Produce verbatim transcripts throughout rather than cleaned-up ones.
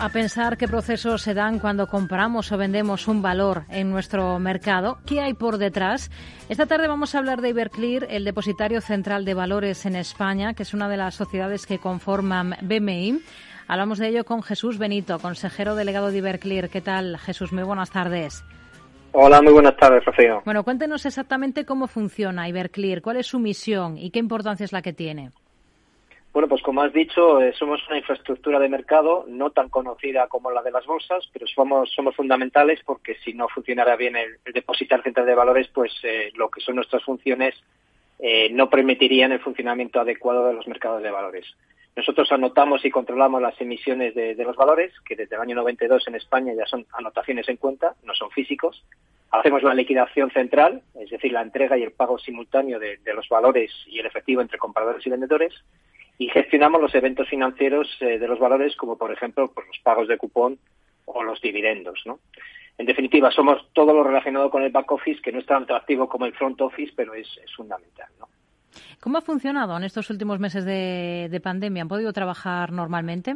a pensar qué procesos se dan cuando compramos o vendemos un valor en nuestro mercado. ¿Qué hay por detrás? Esta tarde vamos a hablar de Iberclear, el depositario central de valores en España, que es una de las sociedades que conforman B M I. Hablamos de ello con Jesús Benito, consejero delegado de Iberclear. ¿Qué tal, Jesús? Muy buenas tardes. Hola, muy buenas tardes, Rocío. Bueno, cuéntenos exactamente cómo funciona Iberclear, cuál es su misión y qué importancia es la que tiene. Bueno, pues como has dicho, eh, somos una infraestructura de mercado no tan conocida como la de las bolsas, pero somos somos fundamentales porque si no funcionara bien el, el depositario central de valores, pues eh, lo que son nuestras funciones eh, no permitirían el funcionamiento adecuado de los mercados de valores. Nosotros anotamos y controlamos las emisiones de, de los valores, que desde el año noventa y dos en España ya son anotaciones en cuenta, no son físicos. Hacemos la liquidación central, es decir, la entrega y el pago simultáneo de, de los valores y el efectivo entre compradores y vendedores. Y gestionamos los eventos financieros eh, de los valores, como por ejemplo pues, los pagos de cupón o los dividendos, ¿no? En definitiva, somos todo lo relacionado con el back office, que no es tan atractivo como el front office, pero es, es fundamental, ¿no? ¿Cómo ha funcionado en estos últimos meses de, de pandemia? ¿Han podido trabajar normalmente?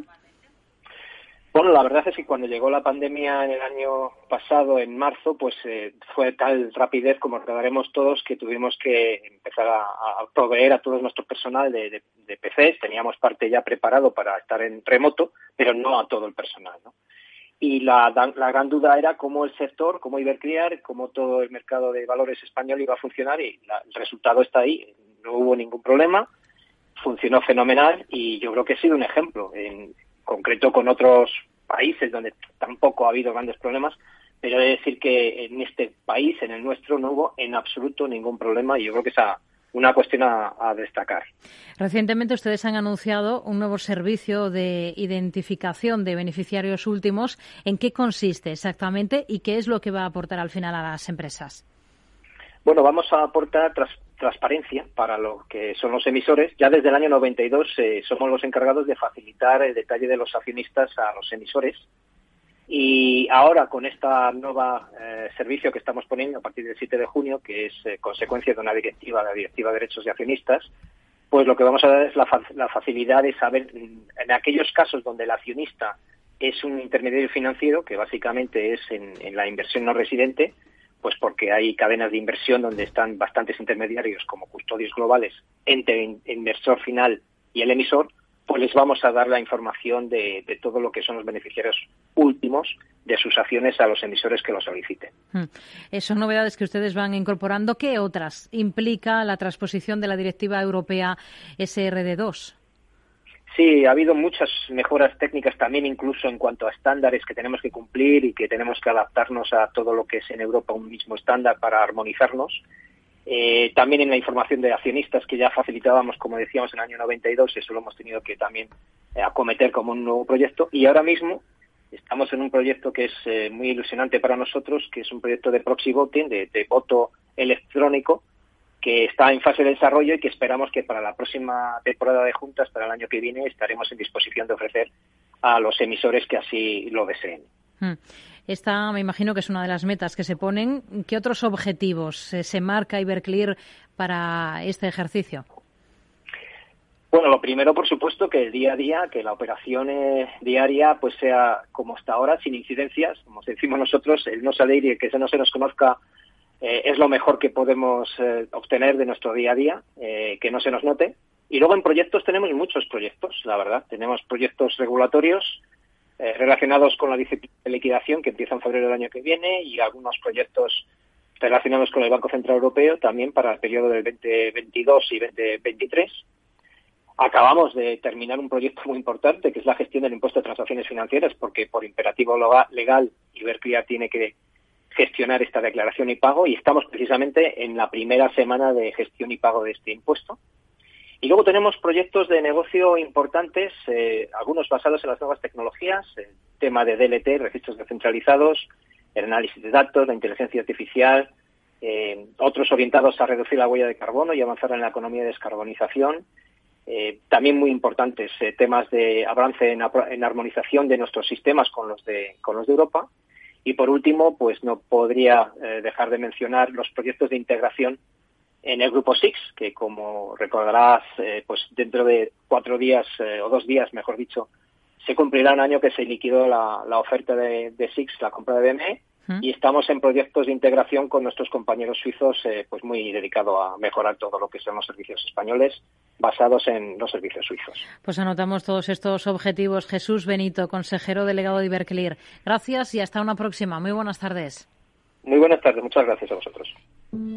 Bueno, la verdad es que cuando llegó la pandemia en el año pasado, en marzo, pues eh, fue tal rapidez, como recordaremos todos, que tuvimos que empezar a, a proveer a todo nuestro personal de, de, de P Cs. Teníamos parte ya preparado para estar en remoto, pero no a todo el personal, ¿no? Y la, la gran duda era cómo el sector, cómo Iberclear, cómo todo el mercado de valores español iba a funcionar, y la, el resultado está ahí. No hubo ningún problema, funcionó fenomenal y yo creo que ha sido un ejemplo, en concreto con otros países donde tampoco ha habido grandes problemas, pero he de decir que en este país, en el nuestro, no hubo en absoluto ningún problema y yo creo que es una cuestión a, a destacar. Recientemente ustedes han anunciado un nuevo servicio de identificación de beneficiarios últimos. ¿En qué consiste exactamente y qué es lo que va a aportar al final a las empresas? Bueno, vamos a aportar tras, transparencia para lo que son los emisores. Ya desde el año noventa y dos eh, somos los encargados de facilitar el detalle de los accionistas a los emisores. Y ahora, con esta nueva eh, servicio que estamos poniendo a partir del siete de junio, que es eh, consecuencia de una directiva, la Directiva de Derechos de Accionistas, pues lo que vamos a dar es la, fa- la facilidad de saber, en aquellos casos donde el accionista es un intermediario financiero, que básicamente es en, en la inversión no residente, pues porque hay cadenas de inversión donde están bastantes intermediarios como custodios globales entre el inversor final y el emisor, pues les vamos a dar la información de, de todo lo que son los beneficiarios últimos de sus acciones a los emisores que lo soliciten. Hmm. Son novedades que ustedes van incorporando. ¿Qué otras implica la transposición de la Directiva Europea S R D dos? Sí, ha habido muchas mejoras técnicas también, incluso en cuanto a estándares que tenemos que cumplir y que tenemos que adaptarnos a todo lo que es en Europa un mismo estándar para armonizarnos. Eh, también en la información de accionistas que ya facilitábamos, como decíamos, en el año noventa y dos, eso lo hemos tenido que también eh, acometer como un nuevo proyecto. Y ahora mismo estamos en un proyecto que es eh, muy ilusionante para nosotros, que es un proyecto de proxy voting, de, de voto electrónico, que está en fase de desarrollo y que esperamos que para la próxima temporada de juntas, para el año que viene, estaremos en disposición de ofrecer a los emisores que así lo deseen. Esta, me imagino que es una de las metas que se ponen. ¿Qué otros objetivos se, se marca Iberclear para este ejercicio? Bueno, lo primero, por supuesto, que el día a día, que la operación eh, diaria pues sea como hasta ahora, sin incidencias, como decimos nosotros, el no salir y el que no se nos conozca Eh, es lo mejor que podemos eh, obtener de nuestro día a día, eh, que no se nos note. Y luego en proyectos tenemos muchos proyectos, la verdad. Tenemos proyectos regulatorios eh, relacionados con la disciplina de liquidación que empieza en febrero del año que viene y algunos proyectos relacionados con el Banco Central Europeo también para el periodo del veinte veintidós y veinte veintitrés. Acabamos de terminar un proyecto muy importante que es la gestión del impuesto de transacciones financieras, porque por imperativo legal Iberclear tiene que gestionar esta declaración y pago y estamos precisamente en la primera semana de gestión y pago de este impuesto. Y luego tenemos proyectos de negocio importantes, eh, algunos basados en las nuevas tecnologías, el tema de D L T, registros descentralizados, el análisis de datos, la inteligencia artificial, eh, otros orientados a reducir la huella de carbono y avanzar en la economía de descarbonización. Eh, también muy importantes eh, temas de avance en, en armonización de nuestros sistemas con los de, con los de Europa. Y por último, pues no podría eh, dejar de mencionar los proyectos de integración en el Grupo SIX, que como recordarás, eh, pues dentro de cuatro días, eh, o dos días, mejor dicho, se cumplirá un año que se liquidó la, la oferta de, de Sixt, la compra de B M E, ¿Mm? y estamos en proyectos de integración con nuestros compañeros suizos, eh, pues muy dedicado a mejorar todo lo que son los servicios españoles basados en los servicios suizos. Pues anotamos todos estos objetivos. Jesús Benito, consejero delegado de Iberclear. Gracias y hasta una próxima. Muy buenas tardes. Muy buenas tardes. Muchas gracias a vosotros.